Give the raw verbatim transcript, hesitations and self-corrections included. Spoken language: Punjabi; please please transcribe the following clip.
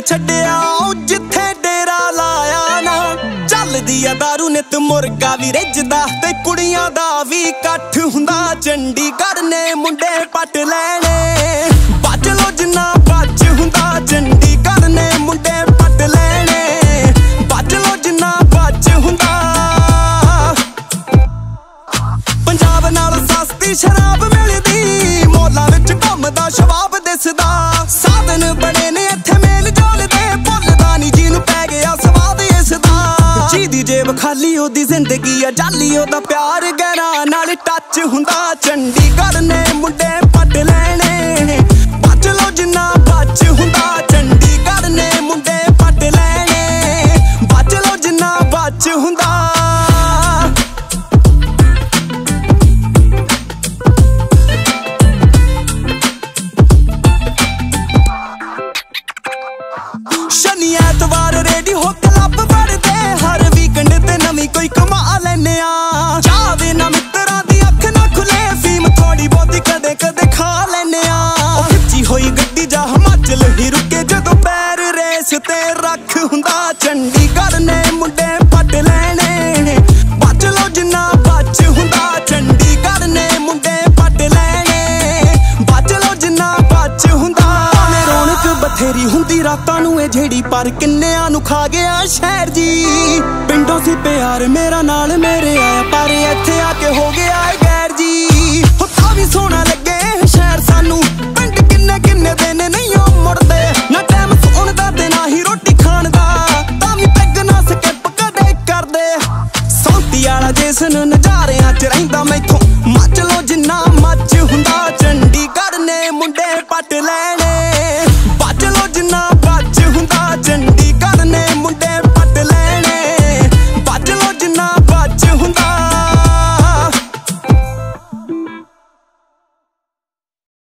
ਛੱਡਿਆ ਜਿੱਥੇ ਡੇਰਾ ਲਾਇਆ ਨਾ। ਚੱਲਦੀ ਆ ਦਾਰੂ ਨਿਤ ਮੁਰਗਾ ਵੀ ਰਿੱਝਦਾ ਤੇ ਕੁੜੀਆਂ ਦਾ ਵੀ ਇਕੱਠ ਹੁੰਦਾ। ਚੰਡੀਗੜ੍ਹ ਨੇ ਮੁੰਡੇ ਪੱਟ ਲੈਣੇ, ਬਚ ਲੋ ਜਿੰਨਾ ਬਚ ਹੁੰਦਾ। ਚੰਡੀਗੜ੍ਹ ਨੇ ਮੁੰਡੇ ਪੱਟ ਲੈਣੇ, ਬਚ ਲੋ ਜਿੰਨਾ ਬਚ ਹੁੰਦਾ। ਪੰਜਾਬ ਨਾਲ ਸਸਤੀ ਸ਼ਰਾਬ ਮਿਲਦੀ, ਮੌਲਾਂ ਵਿੱਚ ਘੁੰਮਦਾ ਸ਼ਵਾਬ ਦਿਸਦਾ। ਸਾਧਨ ਬਣੇ ਨੇ ਇੱਥੇ ਮੇਲ ਜੋਲ ਦੇ, ਭੁੱਲਦਾ ਨੀ ਜਿਹਨੂੰ ਪੈ ਗਿਆ ਸਵਾਦ ਇਸਦਾ। ਜਿਹਦੀ ਜੇਬ ਖਾਲੀ ਉਹਦੀ ਜ਼ਿੰਦਗੀ ਆ ਜਾਲੀ, ਉਹਦਾ ਪਿਆਰ ਗਹਿਰਾ ਨਾਲ ਟੱਚ ਹੁੰਦਾ। ਚੰਡੀਗੜ੍ਹ ਨੇ ਮੁੰਡੇ ਪੱਟ ਲੈਣੇ, ਬਚ ਲੋ ਜਿੰਨਾ ਬਚ ਹੁੰਦਾ। ਚੰਡੀਗੜ੍ਹ ਨੇ ਮੁੰਡੇ ਪੱਟ ਲੈਣੇ, ਬਚ ਲੋ ਜਿੰਨਾ ਬਚ ਹੁੰਦਾ। ਸ਼ਨੀ ਐਤਵਾਰ ਰੇਡੀ ਹੋ ਕਲੱਬ ਵੜਦੇ, ਹਰ ਵੀਕਐਂਡ ਤੇ ਨਵੀਂ ਕੋਈ ਕਮਾ ਲੈਨੇ ਆ। ਜਾਵੇ ਨਾ ਮਿੱਤਰਾਂ ਦੀ ਅੱਖ ਨਾ ਖੁੱਲੇ, ਫੀਮ ਥੋੜੀ ਬਹੁਤੀ ਕਦੇ ਕਦੇ ਖਾ ਲੈਨੇ ਆ। ਖਿੱਚੀ ਹੋਈ ਗੱਡੀ ਜਾ ਹਿਮਾਚਲ ਹੀ ਰੁਕੇ, ਜਦੋਂ ਪੈਰ ਰੇਸ ਤੇ ਰੱਖ ਹੁੰਦਾ। ਚੰਡੀਗੜ੍ਹ ਨੇ ਮੁੰਡੇ ਪੱਟ ਲੈਣੇ, ਬਚ ਲੋ ਜਿੰਨਾ ਬਚ ਹੁੰਦਾ। ਚੰਡੀਗੜ੍ਹ ਨੇ ਮੁੰਡੇ ਪੱਟ ਲੈਣੇ, ਬਚ ਲੋ ਜਿੰਨਾ ਬਚ ਹੁੰਦਾ। ਰੌਣਕ ਬਥੇਰੀ ਹੁੰਦੀ ਰਾਤਾਂ ਨੂੰ ਇਹ ਜਿਹੜੀ, ਪਰ ਕਿੰਨਿਆਂ ਨੂੰ ਖਾ ਗਿਆ ਸ਼ਹਿਰ ਜੀ। ਪਿੰਡੋਂ ਸੀ ਪਿਆਰ ਮੇਰਾ ਨਾਲ ਮੇਰੇ ਆਇਆ, ਪਰ ਇੱਥੇ ਆ ਕੇ ਹੋ ਗਿਆ ਏ ਗੈਰ ਜੀ। ਹੋ ਤਾਂ ਵੀ ਸੋਹਣਾ ਲੱਗੇ ਸ਼ਹਿਰ ਸਾਨੂੰ, ਪਿੰਡ ਕਿੰਨੇ ਕਿੰਨੇ ਦਿਨ ਨਹੀਂ ਉਹ ਮੁੜਦੇ। ਨਾ ਟਾਈਮ ਸੌਣ ਦਾ ਤੇ ਨਾ ਹੀ ਰੋਟੀ